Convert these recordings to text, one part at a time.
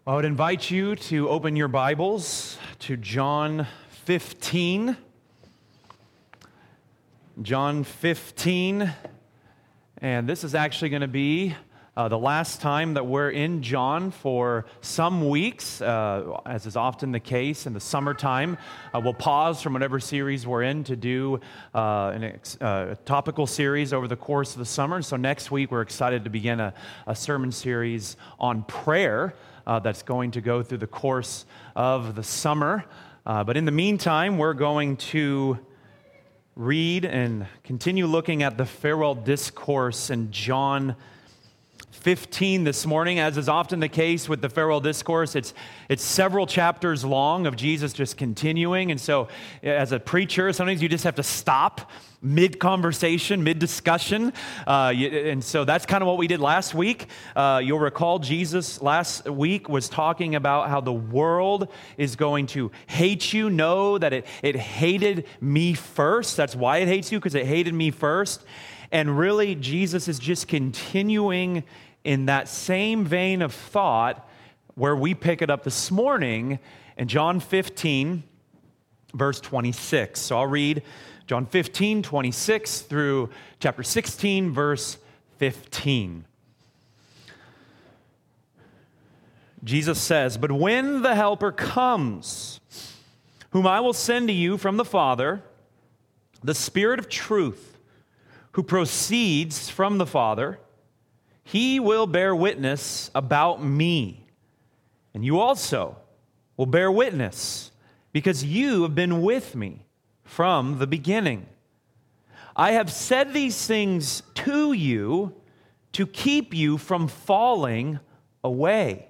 I would invite you to open your Bibles to John 15. John 15, and this is actually going to be the last time that we're in John for some weeks, as is often the case in the summertime. We'll pause from whatever series we're in to do a topical series over the course of the summer. So next week we're excited to begin a sermon series on prayer that's going to go through the course of the summer. But in the meantime, we're going to read and continue looking at the farewell discourse in John 15 this morning. As is often the case with the farewell discourse, it's several chapters long of Jesus just continuing. And so as a preacher, sometimes you just have to stop mid-conversation, mid-discussion. And so that's kind of what we did last week. You'll recall Jesus last week was talking about how the world is going to hate you. Know that it hated me first. That's why it hates you, because it hated me first. And really, Jesus is just continuing in that same vein of thought where we pick it up this morning in John 15, verse 26. So I'll read John 15, 26 through chapter 16, verse 15. Jesus says, "But when the Helper comes, whom I will send to you from the Father, the Spirit of truth, who proceeds from the Father, he will bear witness about me. And you also will bear witness, because you have been with me from the beginning. I have said these things to you to keep you from falling away.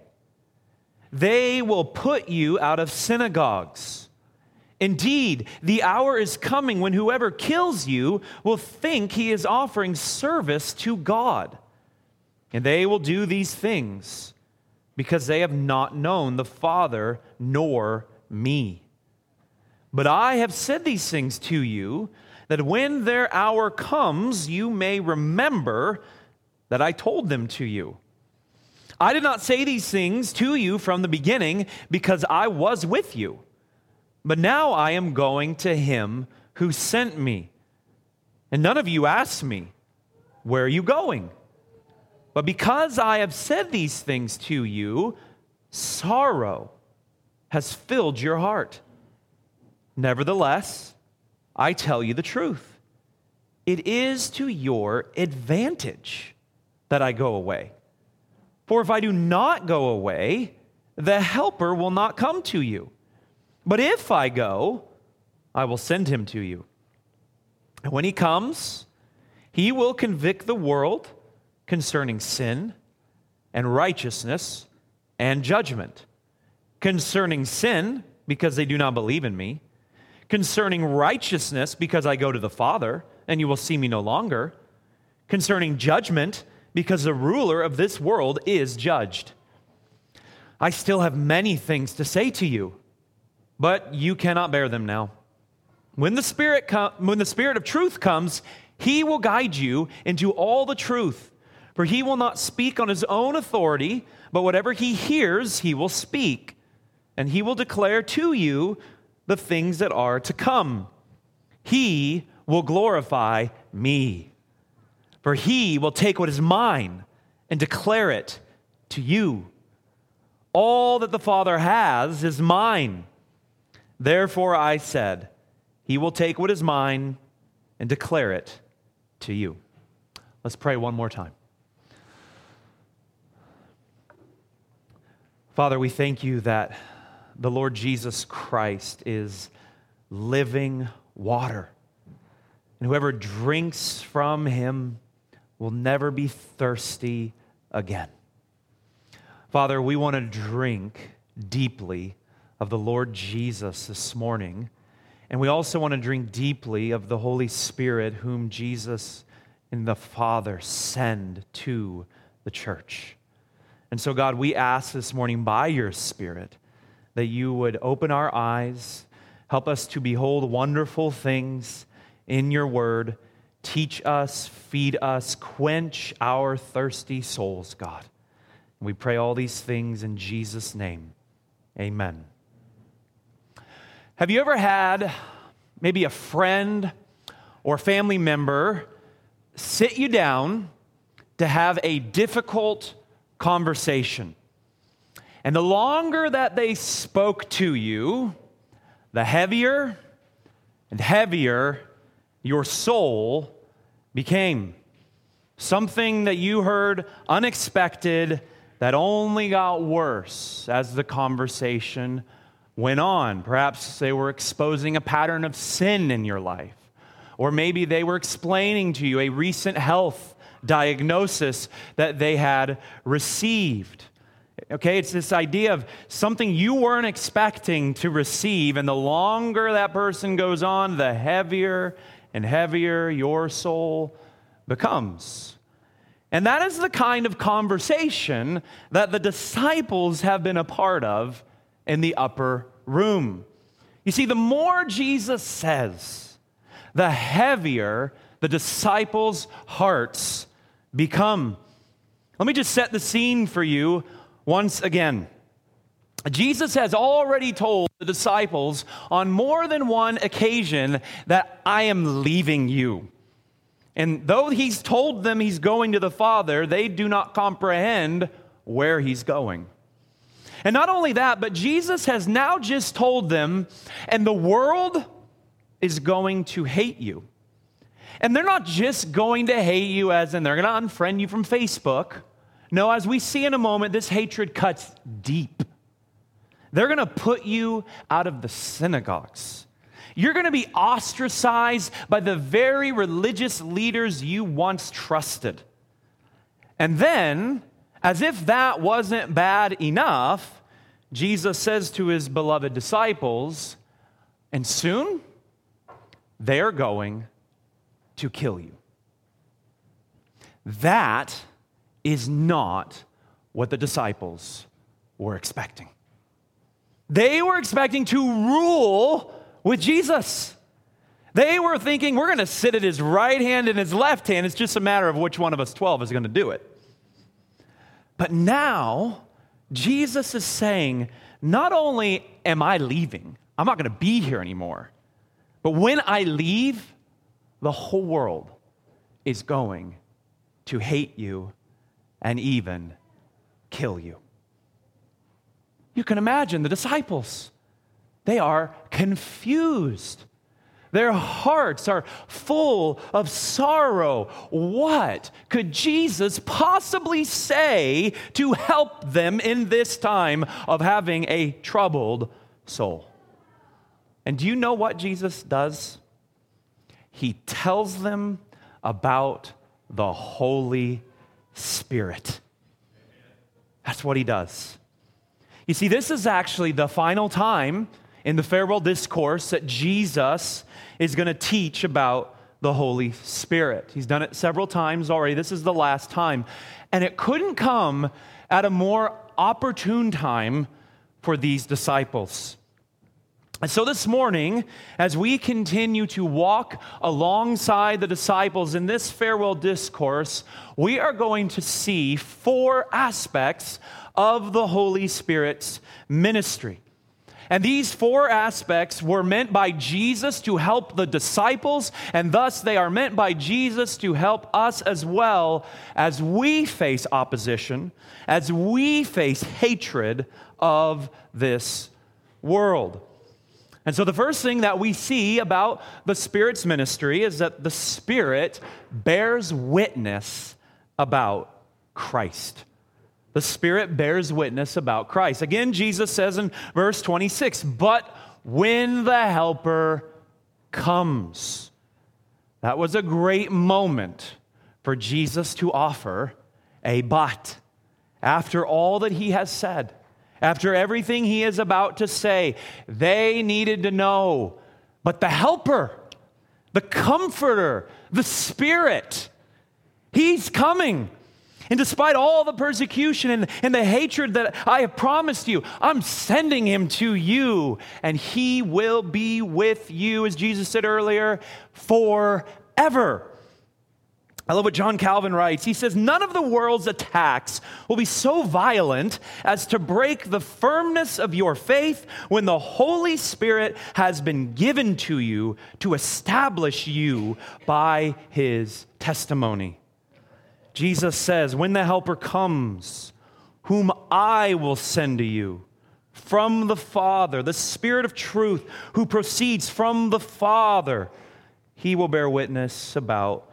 They will put you out of synagogues. Indeed, the hour is coming when whoever kills you will think he is offering service to God. And they will do these things because they have not known the Father nor me. But I have said these things to you, that when their hour comes, you may remember that I told them to you. I did not say these things to you from the beginning because I was with you. But now I am going to him who sent me. And none of you asked me, 'Where are you going?' But because I have said these things to you, sorrow has filled your heart. Nevertheless, I tell you the truth. It is to your advantage that I go away. For if I do not go away, the Helper will not come to you. But if I go, I will send him to you. And when he comes, he will convict the world concerning sin and righteousness and judgment. Concerning sin, because they do not believe in me. Concerning righteousness, because I go to the Father, and you will see me no longer. Concerning judgment, because the ruler of this world is judged. I still have many things to say to you, but you cannot bear them now. When the Spirit of truth comes, he will guide you into all the truth. For he will not speak on his own authority, but whatever he hears, he will speak. And he will declare to you the things that are to come. He will glorify me. For he will take what is mine and declare it to you. All that the Father has is mine. Therefore I said, he will take what is mine and declare it to you." Let's pray one more time. Father, we thank you that the Lord Jesus Christ is living water. And whoever drinks from him will never be thirsty again. Father, we want to drink deeply of the Lord Jesus this morning. And we also want to drink deeply of the Holy Spirit, whom Jesus and the Father send to the church. And so, God, we ask this morning by your Spirit that you would open our eyes, help us to behold wonderful things in your word, teach us, feed us, quench our thirsty souls, God. We pray all these things in Jesus' name. Amen. Have you ever had maybe a friend or family member sit you down to have a difficult conversation? And the longer that they spoke to you, the heavier and heavier your soul became. Something that you heard unexpected that only got worse as the conversation went on. Perhaps they were exposing a pattern of sin in your life. Or maybe they were explaining to you a recent health diagnosis that they had received. Okay, it's this idea of something you weren't expecting to receive, and the longer that person goes on, the heavier and heavier your soul becomes. And that is the kind of conversation that the disciples have been a part of in the upper room. You see, the more Jesus says, the heavier the disciples' hearts become. Let me just set the scene for you once again. Jesus has already told the disciples on more than one occasion that I am leaving you. And though he's told them he's going to the Father, they do not comprehend where he's going. And not only that, but Jesus has now just told them, and the world is going to hate you. And they're not just going to hate you as in they're going to unfriend you from Facebook. No, as we see in a moment, this hatred cuts deep. They're going to put you out of the synagogues. You're going to be ostracized by the very religious leaders you once trusted. And then, as if that wasn't bad enough, Jesus says to his beloved disciples, and soon they're going to kill you. That is not what the disciples were expecting. They were expecting to rule with Jesus. They were thinking, we're going to sit at his right hand and his left hand. It's just a matter of which one of us 12 is going to do it. But now, Jesus is saying, not only am I leaving, I'm not going to be here anymore, but when I leave, the whole world is going to hate you and even kill you. You can imagine the disciples. They are confused. Their hearts are full of sorrow. What could Jesus possibly say to help them in this time of having a troubled soul? And do you know what Jesus does? He tells them about the Holy Spirit. That's what he does. You see, this is actually the final time in the farewell discourse that Jesus is going to teach about the Holy Spirit. He's done it several times already. This is the last time. And it couldn't come at a more opportune time for these disciples. And so this morning, as we continue to walk alongside the disciples in this farewell discourse, we are going to see 4 aspects of the Holy Spirit's ministry. And these 4 aspects were meant by Jesus to help the disciples, and thus they are meant by Jesus to help us as well as we face opposition, as we face hatred of this world. And so the first thing that we see about the Spirit's ministry is that the Spirit bears witness about Christ. The Spirit bears witness about Christ. Again, Jesus says in verse 26, but when the Helper comes. That was a great moment for Jesus to offer a but. After all that he has said, after everything he is about to say, they needed to know, but the Helper, the Comforter, the Spirit, he's coming. And despite all the persecution and the hatred that I have promised you, I'm sending him to you, and he will be with you, as Jesus said earlier, forever. I love what John Calvin writes. He says, none of the world's attacks will be so violent as to break the firmness of your faith when the Holy Spirit has been given to you to establish you by his testimony. Jesus says, when the Helper comes, whom I will send to you from the Father, the Spirit of truth who proceeds from the Father, he will bear witness about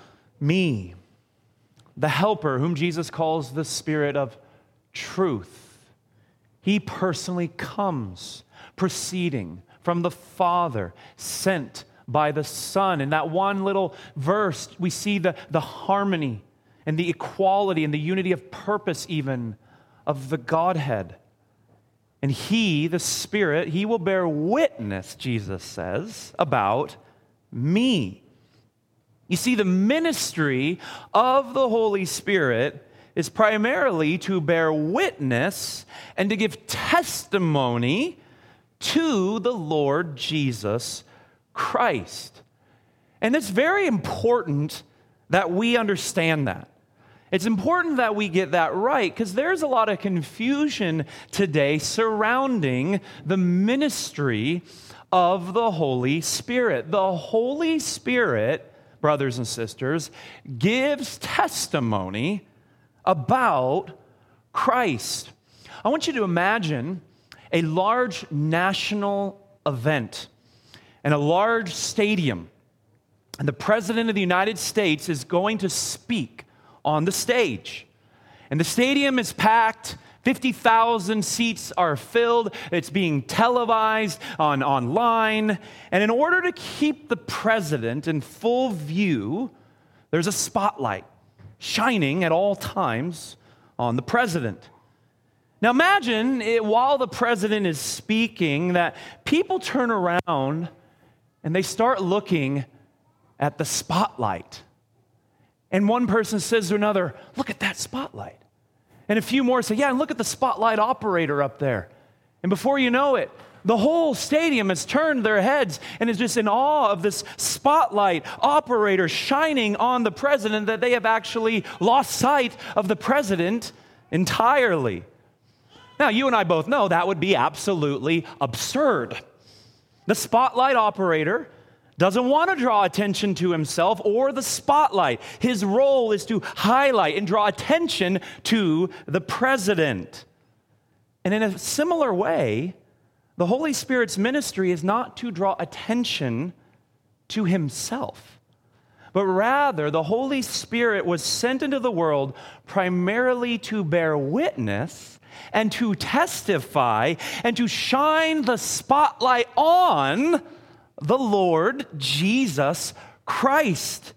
me. The Helper, whom Jesus calls the Spirit of truth, he personally comes proceeding from the Father, sent by the Son. In that one little verse, we see the harmony and the equality and the unity of purpose even of the Godhead. And he, the Spirit, he will bear witness, Jesus says, about me. You see, the ministry of the Holy Spirit is primarily to bear witness and to give testimony to the Lord Jesus Christ. And it's very important that we understand that. It's important that we get that right because there's a lot of confusion today surrounding the ministry of the Holy Spirit. The Holy Spirit, brothers and sisters, gives testimony about Christ. I want you to imagine a large national event in a large stadium, and the President of the United States is going to speak on the stage. And the stadium is packed. 50,000 seats are filled. It's being televised online. And in order to keep the president in full view, there's a spotlight shining at all times on the president. Now imagine while the president is speaking that people turn around and they start looking at the spotlight. And one person says to another, look at that spotlight. And a few more say, yeah, and look at the spotlight operator up there. And before you know it, the whole stadium has turned their heads and is just in awe of this spotlight operator shining on the president that they have actually lost sight of the president entirely. Now, you and I both know that would be absolutely absurd. The spotlight operator doesn't want to draw attention to himself or the spotlight. His role is to highlight and draw attention to the president. And in a similar way, the Holy Spirit's ministry is not to draw attention to himself, but rather the Holy Spirit was sent into the world primarily to bear witness and to testify and to shine the spotlight on the Lord Jesus Christ.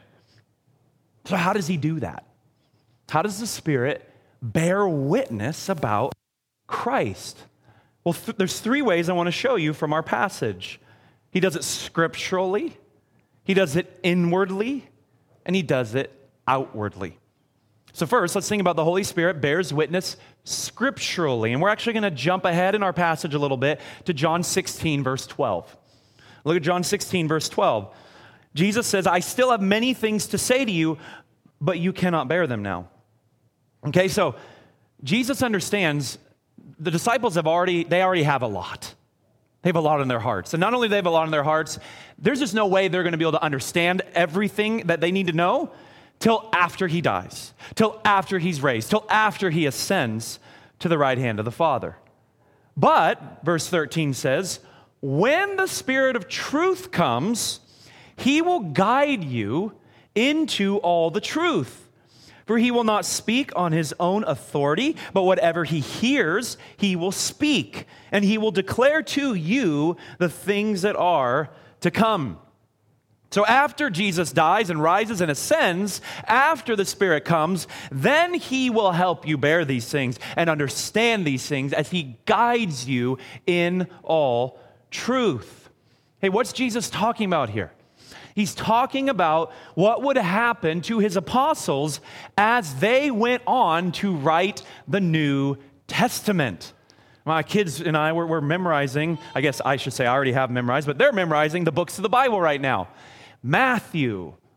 So how does he do that? How does the Spirit bear witness about Christ? Well, there's three ways I want to show you from our passage. He does it scripturally, he does it inwardly, and he does it outwardly. So first, let's think about the Holy Spirit bears witness scripturally. And we're actually going to jump ahead in our passage a little bit to John 16, verse 12. Look at John 16, verse 12. Jesus says, I still have many things to say to you, but you cannot bear them now. Okay, so Jesus understands the disciples already have a lot. They have a lot in their hearts. And not only do they have a lot in their hearts, there's just no way they're going to be able to understand everything that they need to know till after he dies, till after he's raised, till after he ascends to the right hand of the Father. But, verse 13 says, when the Spirit of truth comes, he will guide you into all the truth. For he will not speak on his own authority, but whatever he hears, he will speak, and he will declare to you the things that are to come. So after Jesus dies and rises and ascends, after the Spirit comes, then he will help you bear these things and understand these things as he guides you in all truth. Hey, what's Jesus talking about here? He's talking about what would happen to his apostles as they went on to write the New Testament. My kids and I, we're memorizing, I guess I should say I already have memorized, but they're memorizing the books of the Bible right now. Matthew,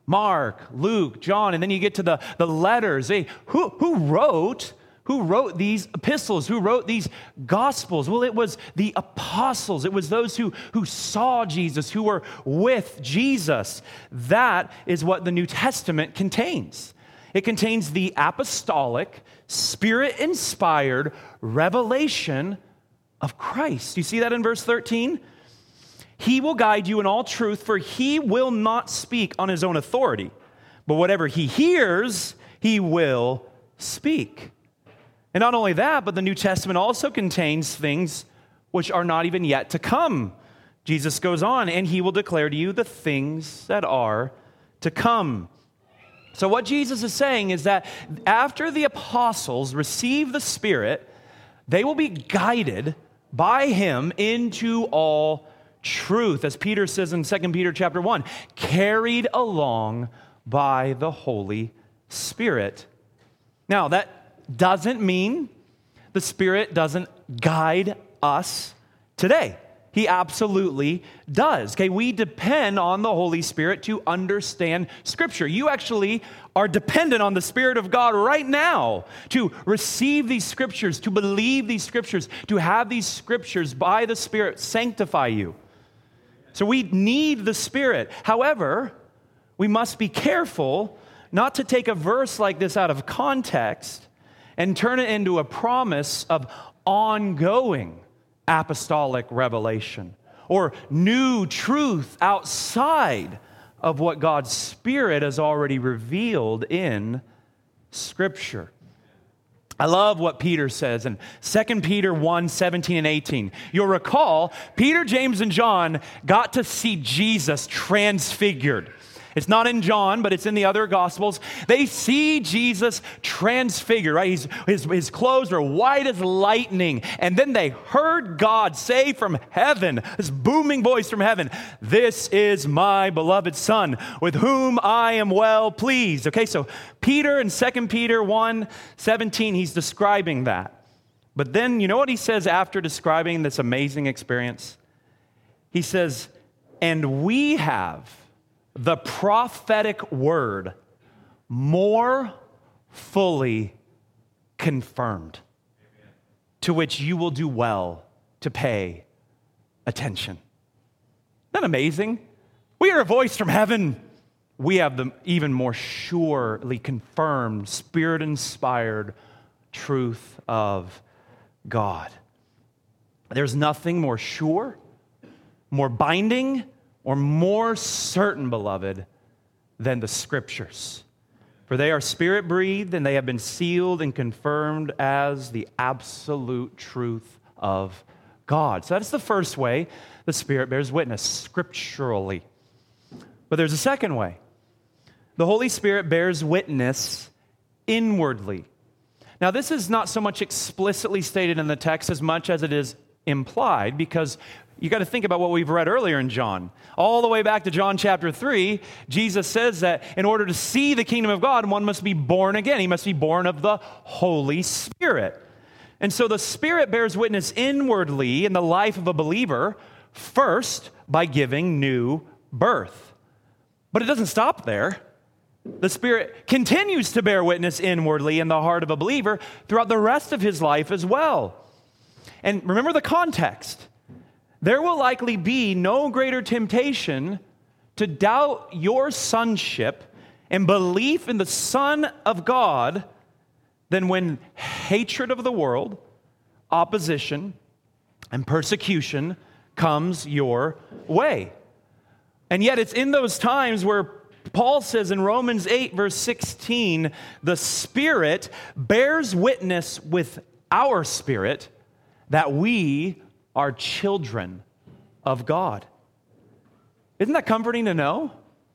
Mark, Luke, John, and then you get to the letters. Who wrote these epistles? Who wrote these gospels? Well, it was the apostles. It was those who saw Jesus, who were with Jesus. That is what the New Testament contains. It contains the apostolic, Spirit-inspired revelation of Christ. You see that in verse 13? He will guide you in all truth, for he will not speak on his own authority, but whatever he hears, he will speak. And not only that, but the New Testament also contains things which are not even yet to come. Jesus goes on, and he will declare to you the things that are to come. So what Jesus is saying is that after the apostles receive the Spirit, they will be guided by him into all truth, as Peter says in 2 Peter chapter 1, carried along by the Holy Spirit. Now, that doesn't mean the Spirit doesn't guide us today. He absolutely does. Okay, we depend on the Holy Spirit to understand Scripture. You actually are dependent on the Spirit of God right now to receive these Scriptures, to believe these Scriptures, to have these Scriptures by the Spirit sanctify you. So we need the Spirit. However, we must be careful not to take a verse like this out of context and turn it into a promise of ongoing apostolic revelation or new truth outside of what God's Spirit has already revealed in Scripture. I love what Peter says in 2 Peter 1, 17 and 18. You'll recall, Peter, James, and John got to see Jesus transfigured. It's not in John, but it's in the other Gospels. They see Jesus transfigured, right? His clothes are white as lightning. And then they heard God say from heaven, this booming voice from heaven, "This is my beloved Son, with whom I am well pleased." Okay, so Peter in 2 Peter 1, 17, he's describing that. But then, you know what he says after describing this amazing experience? He says, "And we have the prophetic word more fully confirmed, to which you will do well to pay attention." Isn't that amazing? We hear a voice from heaven. We have the even more surely confirmed, Spirit-inspired truth of God. There's nothing more sure, more binding, or more certain, beloved, than the Scriptures. For they are Spirit-breathed, and they have been sealed and confirmed as the absolute truth of God. So that's the first way the Spirit bears witness, scripturally. But there's a second way. The Holy Spirit bears witness inwardly. Now, this is not so much explicitly stated in the text as much as it is implied, because you got to think about what we've read earlier in John. All the way back to John chapter 3, Jesus says that in order to see the kingdom of God, one must be born again. He must be born of the Holy Spirit. And so the Spirit bears witness inwardly in the life of a believer, first by giving new birth. But it doesn't stop there. The Spirit continues to bear witness inwardly in the heart of a believer throughout the rest of his life as well. And remember the context. There will likely be no greater temptation to doubt your sonship and belief in the Son of God than when hatred of the world, opposition, and persecution comes your way. And yet it's in those times where Paul says in Romans 8, verse 16, the Spirit bears witness with our spirit that we are children of God. Isn't that comforting to know?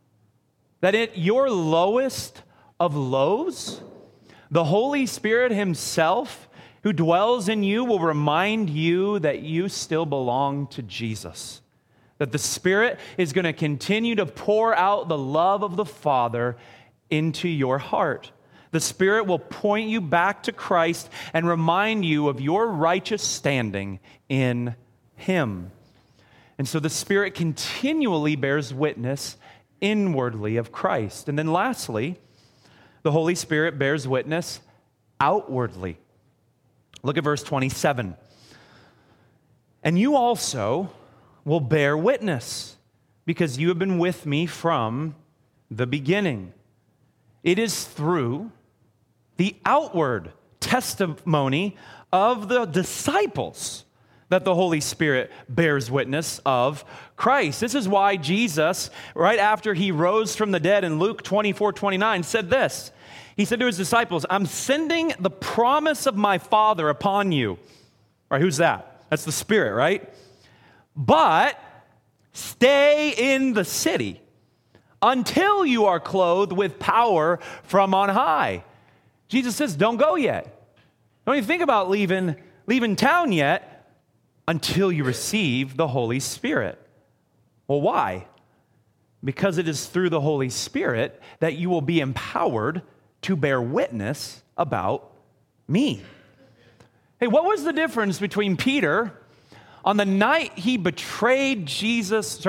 That at your lowest of lows, the Holy Spirit himself who dwells in you will remind you that you still belong to Jesus. That the Spirit is going to continue to pour out the love of the Father into your heart. The Spirit will point you back to Christ and remind you of your righteous standing in Him. And so the Spirit continually bears witness inwardly of Christ. And then lastly, the Holy Spirit bears witness outwardly. Look at verse 27. And you also will bear witness, because you have been with me from the beginning. It is through the outward testimony of the disciples that the Holy Spirit bears witness of Christ. This is why Jesus, right after he rose from the dead in Luke 24:29, said this. He said to his disciples, I'm sending the promise of my Father upon you. All right, who's that? That's the Spirit, right? But stay in the city until you are clothed with power from on high. Jesus says, don't go yet. Don't even think about leaving town yet until you receive the Holy Spirit. Well, why? Because it is through the Holy Spirit that you will be empowered to bear witness about me. Hey, what was the difference between Peter on the night he denied Jesus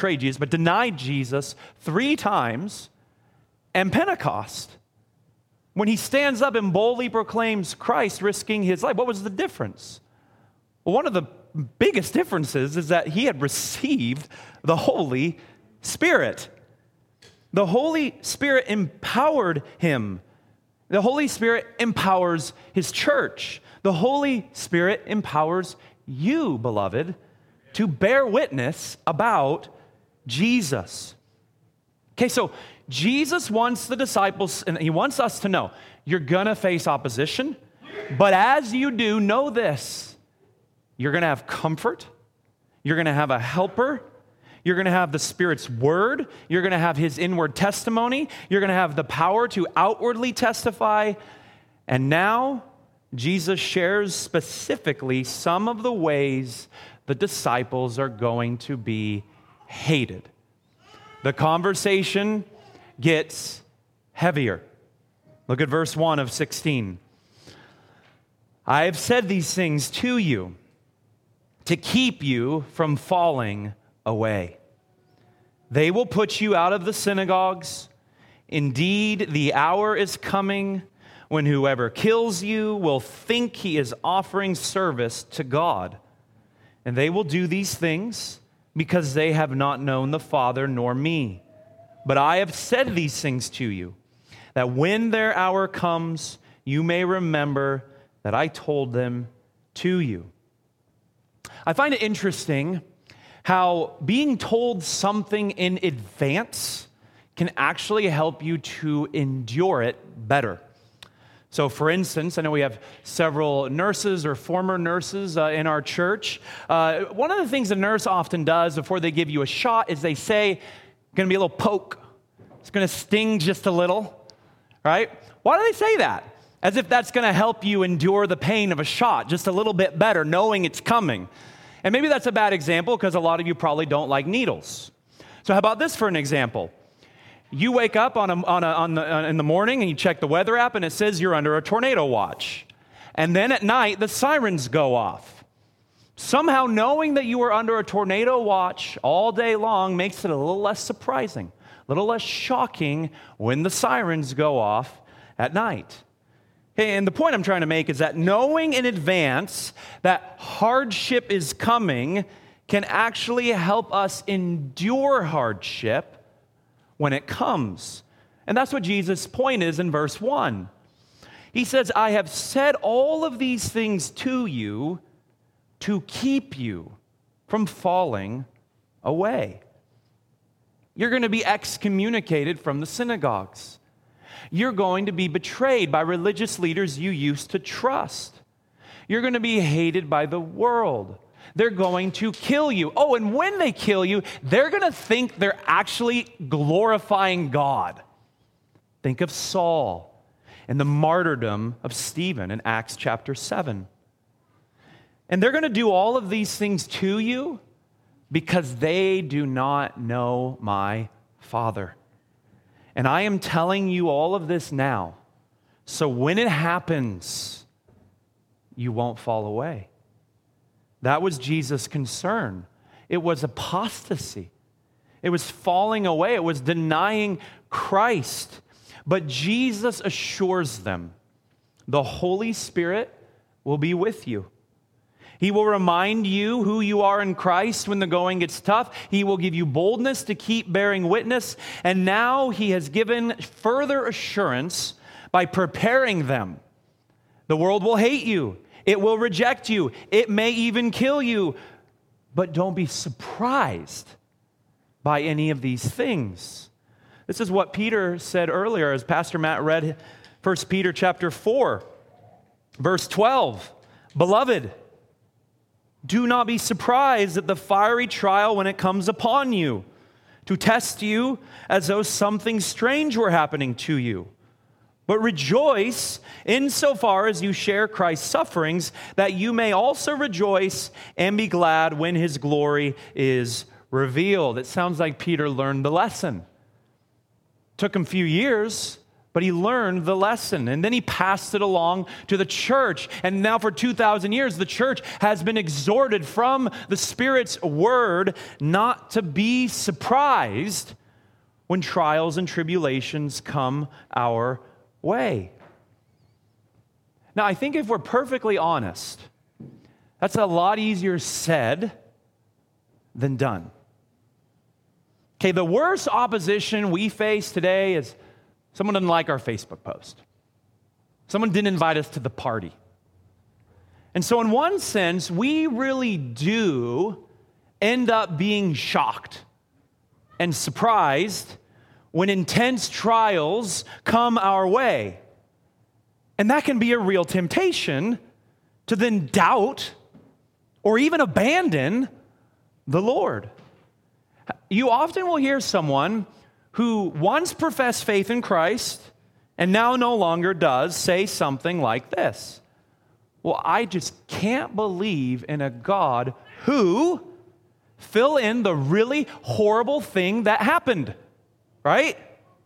3 times, and Pentecost, when he stands up and boldly proclaims Christ, risking his life? What was the difference? Well, one of the biggest differences is that he had received the Holy Spirit. The Holy Spirit empowered him. The Holy Spirit empowers his church. The Holy Spirit empowers you, beloved, to bear witness about Jesus. Okay, so Jesus wants the disciples, and he wants us to know, you're going to face opposition, but as you do, know this: you're going to have comfort, you're going to have a helper, you're going to have the Spirit's word, you're going to have his inward testimony, you're going to have the power to outwardly testify. And now Jesus shares specifically some of the ways the disciples are going to be hated. The conversation gets heavier. Look at verse 1 of 16. I have said these things to you to keep you from falling away. They will put you out of the synagogues. Indeed, the hour is coming when whoever kills you will think he is offering service to God. And they will do these things because they have not known the Father nor me. But I have said these things to you, that when their hour comes, you may remember that I told them to you. I find it interesting how being told something in advance can actually help you to endure it better. So, for instance, I know we have several nurses or former nurses in our church. One of the things a nurse often does before they give you a shot is they say, going to be a little poke. It's going to sting just a little, right? Why do they say that? As if that's going to help you endure the pain of a shot just a little bit better, knowing it's coming. And maybe that's a bad example because a lot of you probably don't like needles. So how about this for an example? You wake up in the morning and you check the weather app and it says you're under a tornado watch. And then at night, the sirens go off. Somehow knowing that you are under a tornado watch all day long makes it a little less surprising, a little less shocking when the sirens go off at night. Okay, and the point I'm trying to make is that knowing in advance that hardship is coming can actually help us endure hardship when it comes. And that's what Jesus' point is in verse 1. He says, I have said all of these things to you to keep you from falling away. You're going to be excommunicated from the synagogues. You're going to be betrayed by religious leaders you used to trust. You're going to be hated by the world. They're going to kill you. Oh, and when they kill you, they're going to think they're actually glorifying God. Think of Saul and the martyrdom of Stephen in Acts chapter 7. And they're going to do all of these things to you because they do not know my Father. And I am telling you all of this now, so when it happens, you won't fall away. That was Jesus' concern. It was apostasy. It was falling away. It was denying Christ. But Jesus assures them, the Holy Spirit will be with you. He will remind you who you are in Christ when the going gets tough. He will give you boldness to keep bearing witness. And now he has given further assurance by preparing them. The world will hate you. It will reject you. It may even kill you. But don't be surprised by any of these things. This is what Peter said earlier as Pastor Matt read 1 Peter chapter 4, verse 12. Beloved, do not be surprised at the fiery trial when it comes upon you, to test you as though something strange were happening to you. But rejoice insofar as you share Christ's sufferings, that you may also rejoice and be glad when his glory is revealed. It sounds like Peter learned the lesson. Took him a few years, but he learned the lesson, and then he passed it along to the church. And now for 2,000 years, the church has been exhorted from the Spirit's word not to be surprised when trials and tribulations come our way. Now, I think if we're perfectly honest, that's a lot easier said than done. Okay, the worst opposition we face today is someone doesn't like our Facebook post. Someone didn't invite us to the party. And so in one sense, we really do end up being shocked and surprised when intense trials come our way. And that can be a real temptation to then doubt or even abandon the Lord. You often will hear someone who once professed faith in Christ and now no longer does say something like this. Well, I just can't believe in a God who, fill in the really horrible thing that happened, right?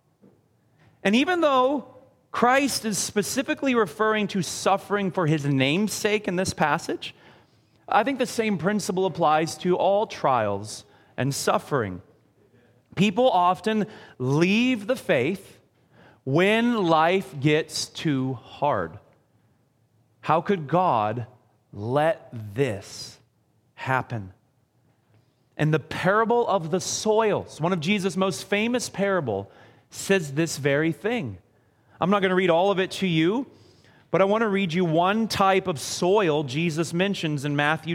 And even though Christ is specifically referring to suffering for his name's sake in this passage, I think the same principle applies to all trials and suffering. People often leave the faith when life gets too hard. How could God let this happen? And the parable of the soils, one of Jesus' most famous parable, says this very thing. I'm not going to read all of it to you, but I want to read you one type of soil Jesus mentions in Matthew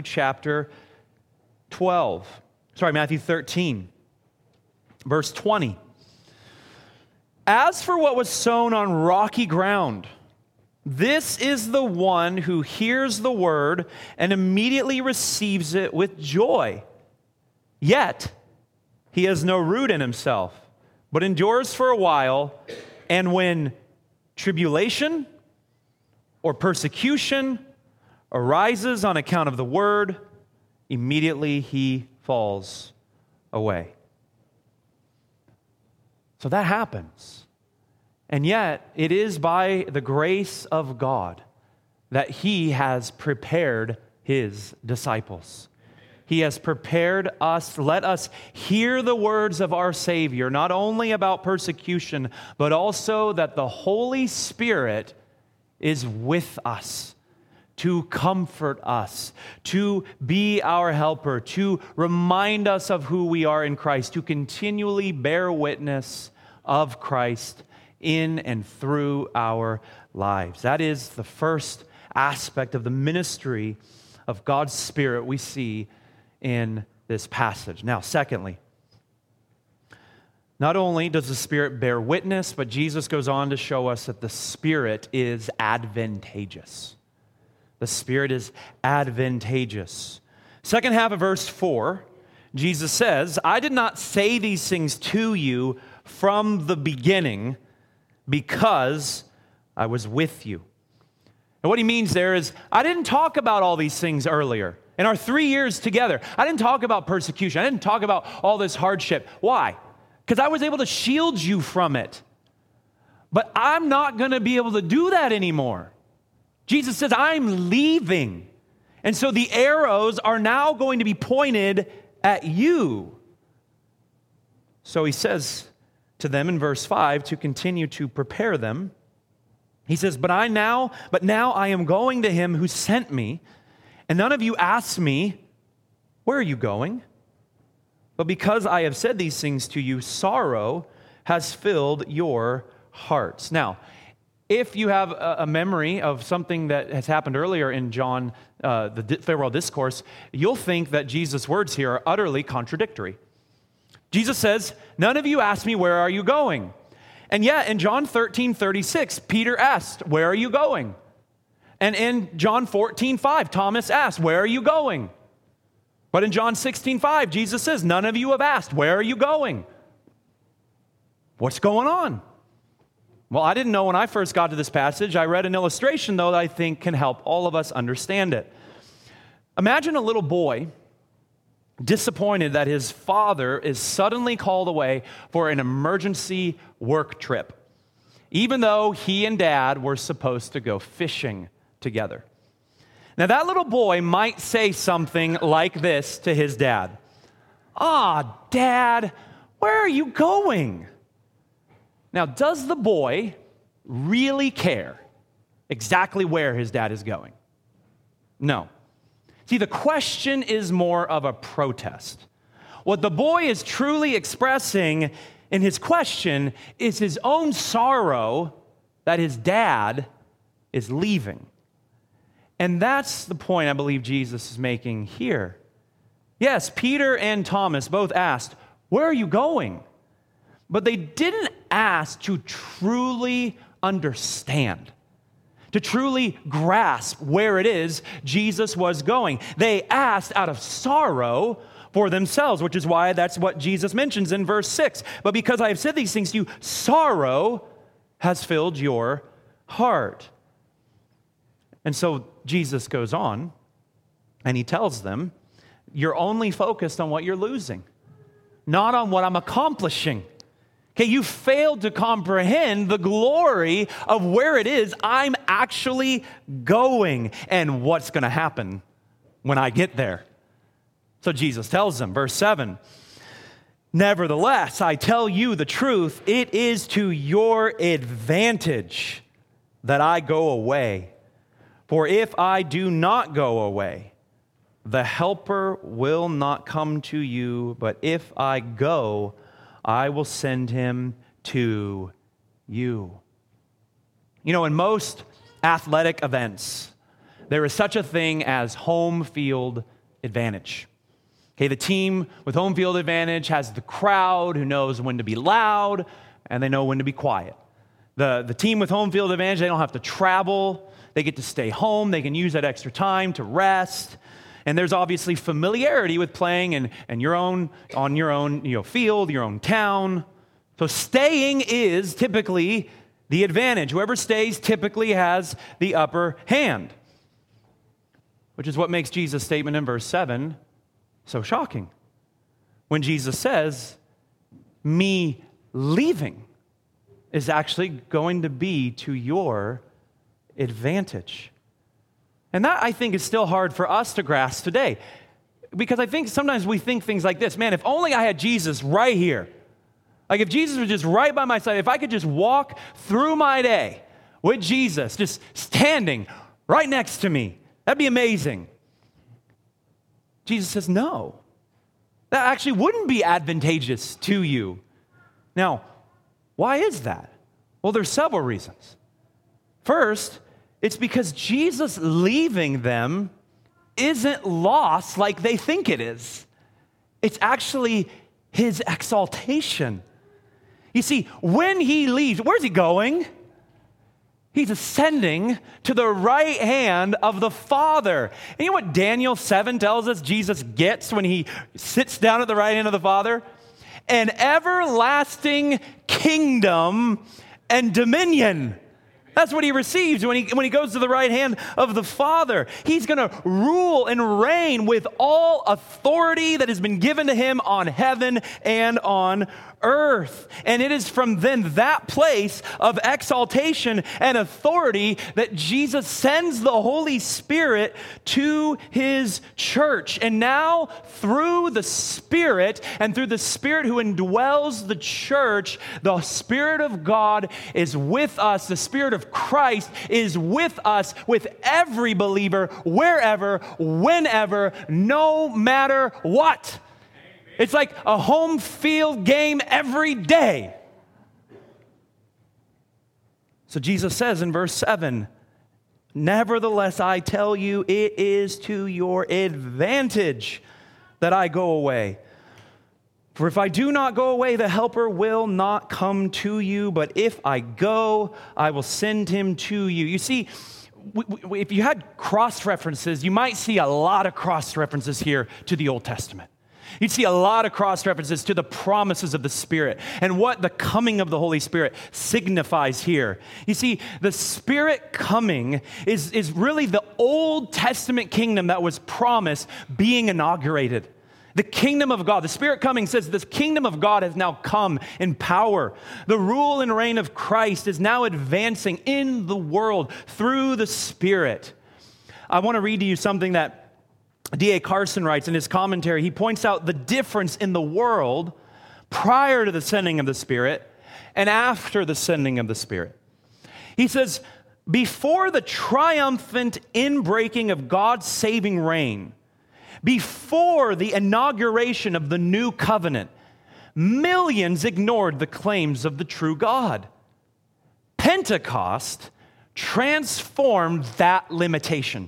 13. Verse 20. As for what was sown on rocky ground, this is the one who hears the word and immediately receives it with joy. Yet he has no root in himself, but endures for a while, and when tribulation or persecution arises on account of the word, immediately he falls away. So that happens. And yet, it is by the grace of God that he has prepared his disciples. He has prepared us. Let us hear the words of our Savior, not only about persecution, but also that the Holy Spirit is with us to comfort us, to be our helper, to remind us of who we are in Christ, to continually bear witness of Christ in and through our lives. That is the first aspect of the ministry of God's Spirit we see in this passage. Now, secondly, not only does the Spirit bear witness, but Jesus goes on to show us that the Spirit is advantageous. The Spirit is advantageous. Second half of verse 4, Jesus says, I did not say these things to you from the beginning because I was with you. And what he means there is, I didn't talk about all these things earlier. In our 3 years together, I didn't talk about persecution. I didn't talk about all this hardship. Why? Because I was able to shield you from it. But I'm not going to be able to do that anymore. Jesus says, I'm leaving. And so the arrows are now going to be pointed at you. So he says to them in verse 5 to continue to prepare them. He says, But now I am going to him who sent me, and none of you asked me, where are you going? But because I have said these things to you, sorrow has filled your hearts. Now, if you have a memory of something that has happened earlier in John, the farewell discourse, you'll think that Jesus' words here are utterly contradictory. Jesus says, none of you asked me, where are you going? And yet, in John 13:36, Peter asked, where are you going? And in John 14:5, Thomas asked, where are you going? But in John 16:5, Jesus says, none of you have asked, where are you going? What's going on? Well, I didn't know when I first got to this passage. I read an illustration, though, that I think can help all of us understand it. Imagine a little boy disappointed that his father is suddenly called away for an emergency work trip, even though he and dad were supposed to go fishing together. Now, that little boy might say something like this to his dad. Dad, where are you going? Now, does the boy really care exactly where his dad is going? No. See, the question is more of a protest. What the boy is truly expressing in his question is his own sorrow that his dad is leaving. And that's the point I believe Jesus is making here. Yes, Peter and Thomas both asked, where are you going? But they didn't ask to truly understand, to truly grasp where it is Jesus was going. They asked out of sorrow for themselves, which is why that's what Jesus mentions in verse 6. But because I have said these things to you, sorrow has filled your heart. And so Jesus goes on and he tells them, you're only focused on what you're losing, not on what I'm accomplishing. Okay, you failed to comprehend the glory of where it is I'm actually going and what's going to happen when I get there. So Jesus tells them, verse 7, nevertheless, I tell you the truth, it is to your advantage that I go away. For if I do not go away, the Helper will not come to you, but if I go, I will send him to you. You know, in most athletic events, there is such a thing as home field advantage. Okay, the team with home field advantage has the crowd who knows when to be loud and they know when to be quiet. The team with home field advantage, they don't have to travel. They get to stay home. They can use that extra time to rest. And there's obviously familiarity with playing on your own field, your own town. So staying is typically the advantage. Whoever stays typically has the upper hand, which is what makes Jesus' statement in verse 7 so shocking. When Jesus says, me leaving is actually going to be to your advantage. And that, I think, is still hard for us to grasp today. Because I think sometimes we think things like this, man, if only I had Jesus right here. Like if Jesus was just right by my side, if I could just walk through my day with Jesus, just standing right next to me, that'd be amazing. Jesus says, no, that actually wouldn't be advantageous to you. Now, why is that? Well, there's several reasons. First, it's because Jesus leaving them isn't loss like they think it is. It's actually his exaltation. You see, when he leaves, where's he going? He's ascending to the right hand of the Father. And you know what Daniel 7 tells us Jesus gets when he sits down at the right hand of the Father? An everlasting kingdom and dominion. That's what he receives when he goes to the right hand of the Father. He's going to rule and reign with all authority that has been given to him on heaven and on earth. And it is from then that place of exaltation and authority that Jesus sends the Holy Spirit to his church. And now through the Spirit and through the Spirit who indwells the church, the Spirit of God is with us. The Spirit of Christ is with us, with every believer, wherever, whenever, no matter what. It's like a home field game every day. So Jesus says in verse 7, nevertheless, I tell you, it is to your advantage that I go away. For if I do not go away, the Helper will not come to you. But if I go, I will send him to you. You see, if you had cross references, you might see a lot of cross references here to the Old Testament. You'd see a lot of cross references to the promises of the Spirit and what the coming of the Holy Spirit signifies here. You see, the Spirit coming is really the Old Testament kingdom that was promised being inaugurated. The kingdom of God, the Spirit coming says this kingdom of God has now come in power. The rule and reign of Christ is now advancing in the world through the Spirit. I want to read to you something that D.A. Carson writes in his commentary. He points out the difference in the world prior to the sending of the Spirit and after the sending of the Spirit. He says, before the triumphant inbreaking of God's saving reign, before the inauguration of the new covenant, millions ignored the claims of the true God. Pentecost transformed that limitation.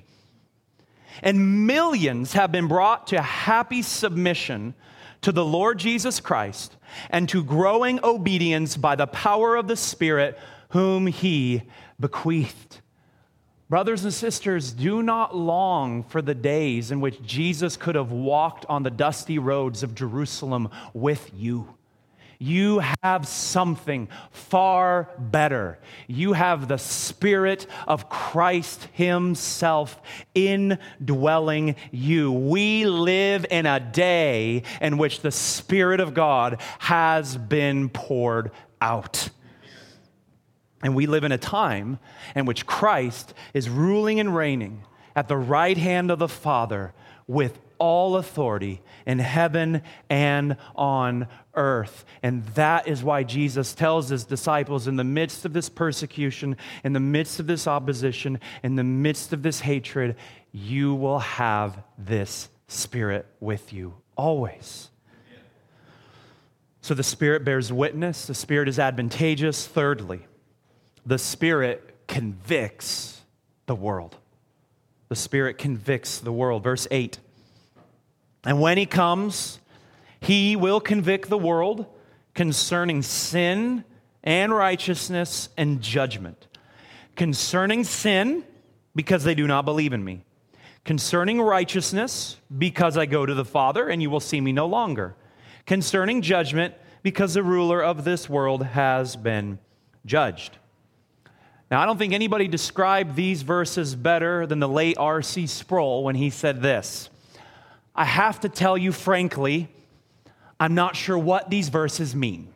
And millions have been brought to happy submission to the Lord Jesus Christ and to growing obedience by the power of the Spirit whom he bequeathed. Brothers and sisters, do not long for the days in which Jesus could have walked on the dusty roads of Jerusalem with you. You have something far better. You have the Spirit of Christ himself indwelling you. We live in a day in which the Spirit of God has been poured out. And we live in a time in which Christ is ruling and reigning at the right hand of the Father with all authority in heaven and on earth. And that is why Jesus tells his disciples in the midst of this persecution, in the midst of this opposition, in the midst of this hatred, you will have this Spirit with you always. So the Spirit bears witness. The Spirit is advantageous. Thirdly, the Spirit convicts the world. The Spirit convicts the world. Verse 8. And when he comes, he will convict the world concerning sin and righteousness and judgment. Concerning sin, because they do not believe in me. Concerning righteousness, because I go to the Father and you will see me no longer. Concerning judgment, because the ruler of this world has been judged. Now, I don't think anybody described these verses better than the late R.C. Sproul when he said this. I have to tell you frankly, I'm not sure what these verses mean.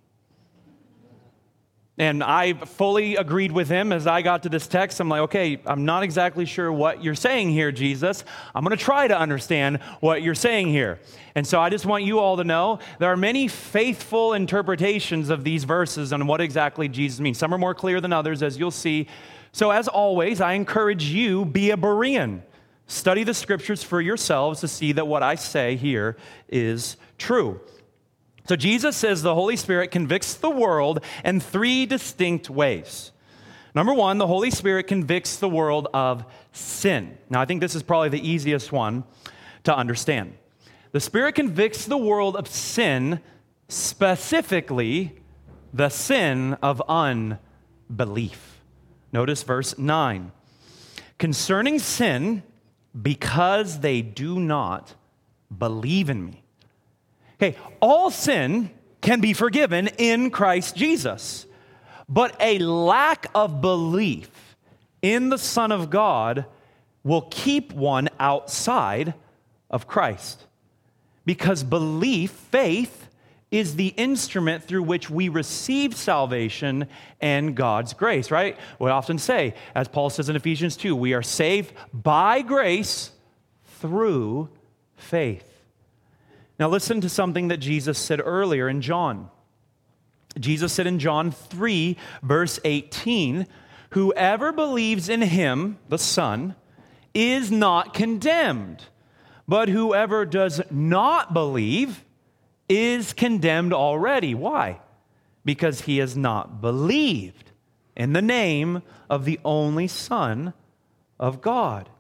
And I fully agreed with him as I got to this text. I'm like, okay, I'm not exactly sure what you're saying here, Jesus. I'm going to try to understand what you're saying here. And so I just want you all to know there are many faithful interpretations of these verses on what exactly Jesus means. Some are more clear than others, as you'll see. So as always, I encourage you, be a Berean. Study the scriptures for yourselves to see that what I say here is true. So Jesus says the Holy Spirit convicts the world in three distinct ways. Number one, the Holy Spirit convicts the world of sin. Now, I think this is probably the easiest one to understand. The Spirit convicts the world of sin, specifically the sin of unbelief. Notice verse 9. Concerning sin, because they do not believe in me. Okay, all sin can be forgiven in Christ Jesus. But a lack of belief in the Son of God will keep one outside of Christ. Because belief, faith, is the instrument through which we receive salvation and God's grace, right? We often say, as Paul says in Ephesians 2, we are saved by grace through faith. Now listen to something that Jesus said earlier in John. Jesus said in John 3, verse 18, whoever believes in him, the Son, is not condemned, but whoever does not believe is condemned already. Why? Because he has not believed in the name of the only Son of God.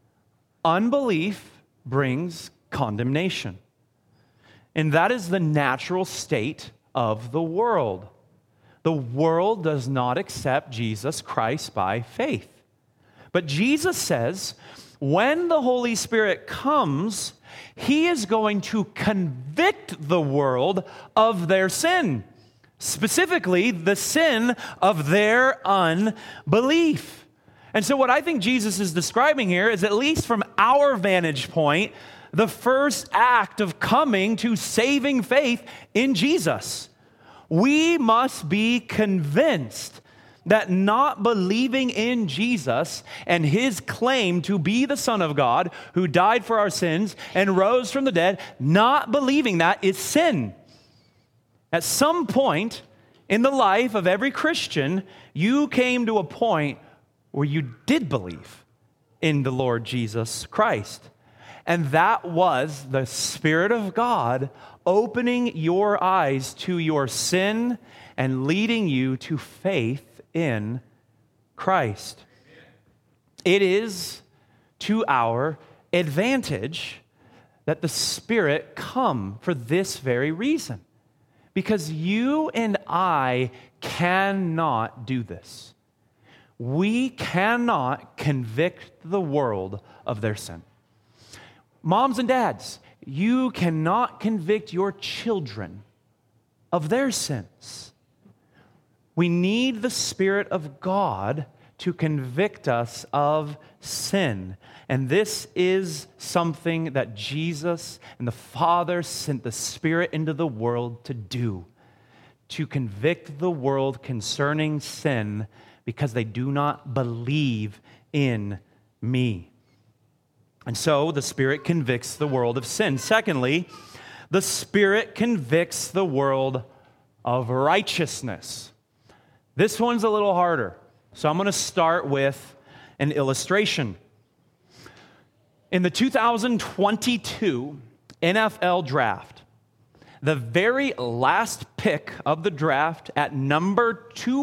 Unbelief brings condemnation. And that is the natural state of the world. The world does not accept Jesus Christ by faith. But Jesus says, when the Holy Spirit comes, he is going to convict the world of their sin, specifically the sin of their unbelief. And so what I think Jesus is describing here is, at least from our vantage point, the first act of coming to saving faith in Jesus. We must be convinced that not believing in Jesus and his claim to be the Son of God who died for our sins and rose from the dead, not believing that is sin. At some point in the life of every Christian, you came to a point where you did believe in the Lord Jesus Christ. And that was the Spirit of God opening your eyes to your sin and leading you to faith in Christ. It is to our advantage that the Spirit come for this very reason. Because you and I cannot do this. We cannot convict the world of their sin. Moms and dads, you cannot convict your children of their sins. We need the Spirit of God to convict us of sin. And this is something that Jesus and the Father sent the Spirit into the world to do, to convict the world concerning sin because they do not believe in me. And so the Spirit convicts the world of sin. Secondly, the Spirit convicts the world of righteousness. This one's a little harder. So I'm going to start with an illustration. In the 2022 NFL Draft, the very last pick of the draft at number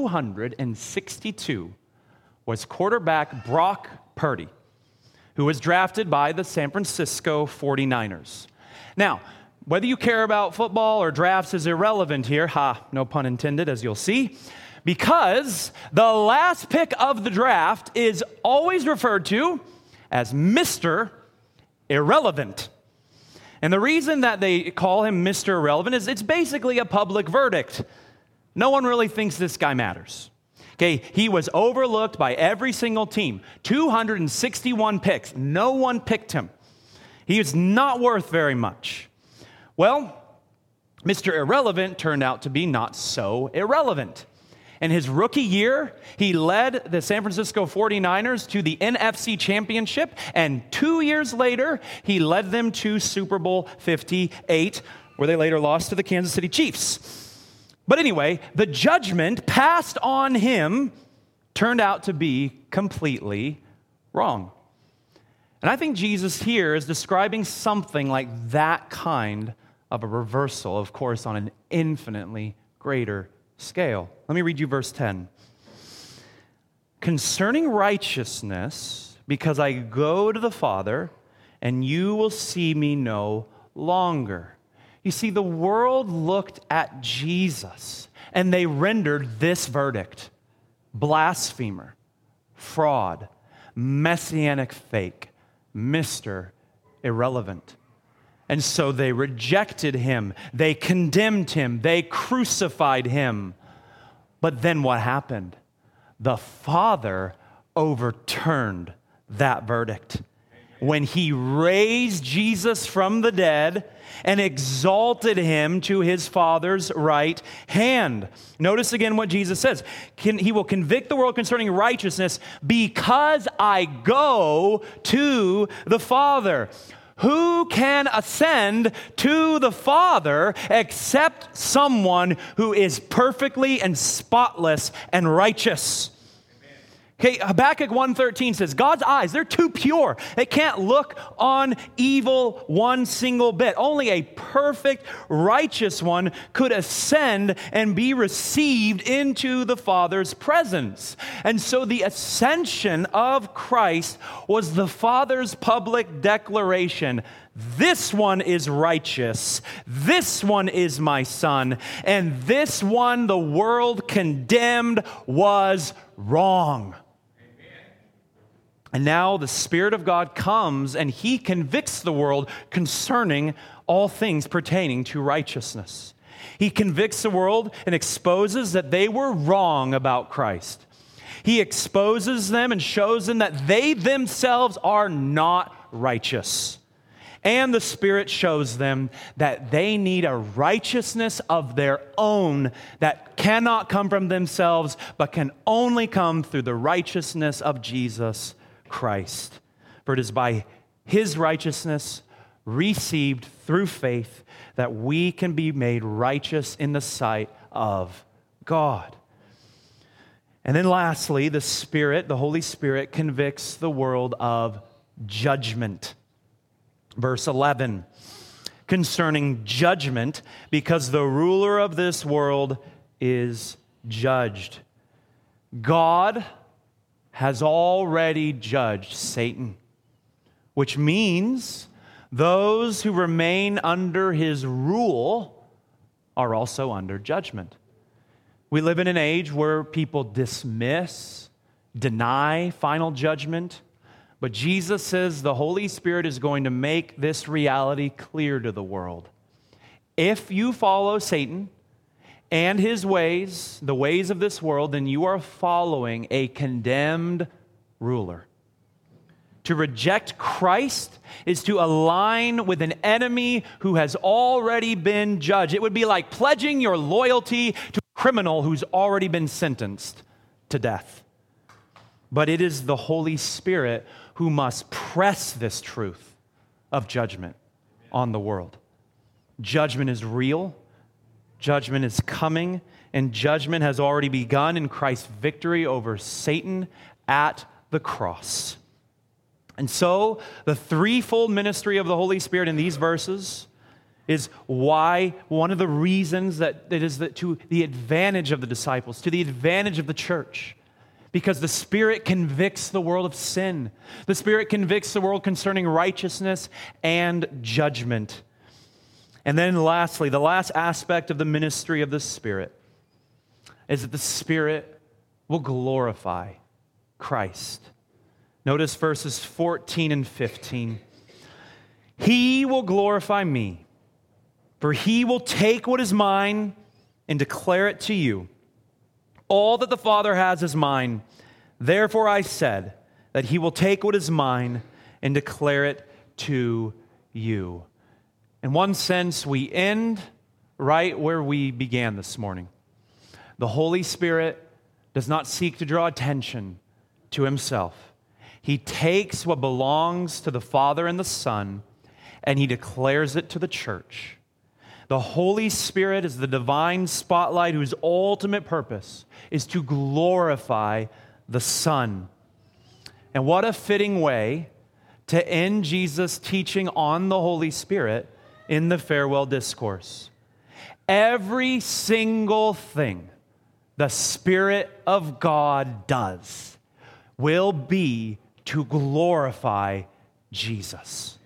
262 was quarterback Brock Purdy, who was drafted by the San Francisco 49ers. Now, whether you care about football or drafts is irrelevant here. No pun intended, as you'll see. Because the last pick of the draft is always referred to as Mr. Irrelevant. And the reason that they call him Mr. Irrelevant is it's basically a public verdict. No one really thinks this guy matters. Okay, he was overlooked by every single team. 261 picks. No one picked him. He was not worth very much. Well, Mr. Irrelevant turned out to be not so irrelevant. In his rookie year, he led the San Francisco 49ers to the NFC Championship, and 2 years later, he led them to Super Bowl 58, where they later lost to the Kansas City Chiefs. But anyway, the judgment passed on him turned out to be completely wrong. And I think Jesus here is describing something like that kind of a reversal, of course, on an infinitely greater scale. Let me read you verse 10. Concerning righteousness, because I go to the Father, and you will see me no longer. You see, the world looked at Jesus, and they rendered this verdict: blasphemer, fraud, messianic fake, Mr. Irrelevant. And so they rejected him, they condemned him, they crucified him. But then what happened? The Father overturned that verdict when he raised Jesus from the dead and exalted him to his Father's right hand. Notice again what Jesus says. He will convict the world concerning righteousness because I go to the Father. Who can ascend to the Father except someone who is perfectly and spotless and righteous? Okay, Habakkuk 1:13 says, God's eyes, they're too pure. They can't look on evil one single bit. Only a perfect, righteous one could ascend and be received into the Father's presence. And so the ascension of Christ was the Father's public declaration. This one is righteous. This one is my son. And this one the world condemned was wrong. And now the Spirit of God comes and he convicts the world concerning all things pertaining to righteousness. He convicts the world and exposes that they were wrong about Christ. He exposes them and shows them that they themselves are not righteous. And the Spirit shows them that they need a righteousness of their own that cannot come from themselves, but can only come through the righteousness of Jesus Christ. For it is by his righteousness received through faith that we can be made righteous in the sight of God. And then lastly, the Spirit, the Holy Spirit, convicts the world of judgment. Verse 11, concerning judgment, because the ruler of this world is judged. God has already judged Satan, which means those who remain under his rule are also under judgment. We live in an age where people dismiss, deny final judgment, but Jesus says the Holy Spirit is going to make this reality clear to the world. If you follow Satan and his ways, the ways of this world, then you are following a condemned ruler. To reject Christ is to align with an enemy who has already been judged. It would be like pledging your loyalty to a criminal who's already been sentenced to death. But it is the Holy Spirit who must press this truth of judgment on the world. Judgment is real. Judgment is coming, and judgment has already begun in Christ's victory over Satan at the cross. And so, the threefold ministry of the Holy Spirit in these verses is why, one of the reasons that it is that to the advantage of the disciples, to the advantage of the church, because the Spirit convicts the world of sin. The Spirit convicts the world concerning righteousness and judgment. And then lastly, the last aspect of the ministry of the Spirit is that the Spirit will glorify Christ. Notice verses 14 and 15. He will glorify me, for he will take what is mine and declare it to you. All that the Father has is mine. Therefore I said that he will take what is mine and declare it to you. In one sense, we end right where we began this morning. The Holy Spirit does not seek to draw attention to himself. He takes what belongs to the Father and the Son, and he declares it to the church. The Holy Spirit is the divine spotlight whose ultimate purpose is to glorify the Son. And what a fitting way to end Jesus' teaching on the Holy Spirit in the farewell discourse. Every single thing the Spirit of God does will be to glorify Jesus.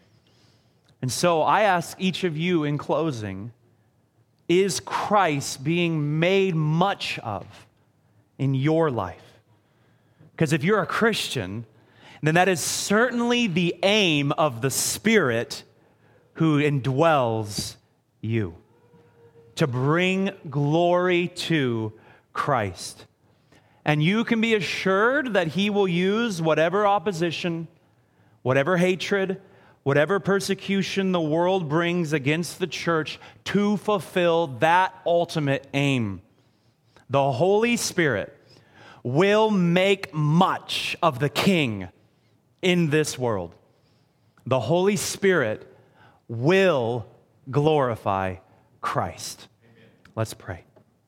And so I ask each of you in closing, is Christ being made much of in your life? Because if you're a Christian, then that is certainly the aim of the Spirit who indwells you, to bring glory to Christ. And you can be assured that he will use whatever opposition, whatever hatred, whatever persecution the world brings against the church to fulfill that ultimate aim. The Holy Spirit will make much of the King in this world. The Holy Spirit will glorify Christ. Amen. Let's pray.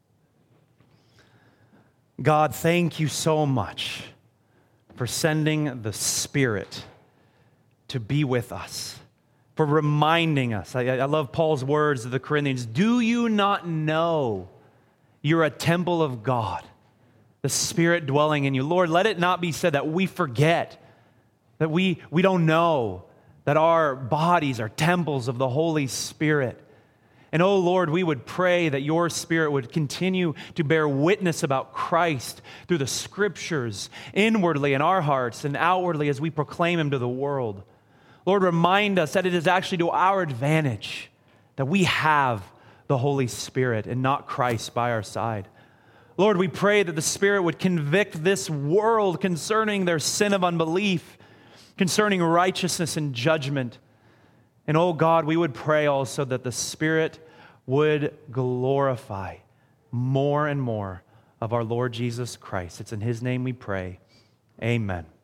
God, thank you so much for sending the Spirit to be with us, for reminding us. I love Paul's words to the Corinthians. Do you not know you're a temple of God, the Spirit dwelling in you? Lord, let it not be said that we forget, that we don't know that our bodies are temples of the Holy Spirit. And oh Lord, we would pray that your Spirit would continue to bear witness about Christ through the Scriptures, inwardly in our hearts and outwardly as we proclaim him to the world. Lord, remind us that it is actually to our advantage that we have the Holy Spirit and not Christ by our side. Lord, we pray that the Spirit would convict this world concerning their sin of unbelief, concerning righteousness and judgment. And oh God, we would pray also that the Spirit would glorify more and more of our Lord Jesus Christ. It's in his name we pray. Amen.